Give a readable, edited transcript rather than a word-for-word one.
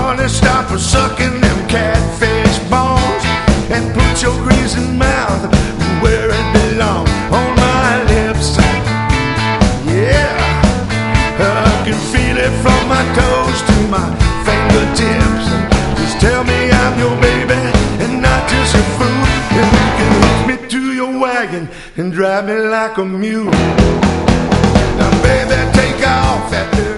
honey, stop for sucking them catfish bones and put your greasy mouth where it belongs, on my lips. Yeah, I can feel it from my toes to my fingertips. Just tell me I'm your baby and not just your fool, and you can hook me to your wagon and drive me like a mule. Now baby, take off that little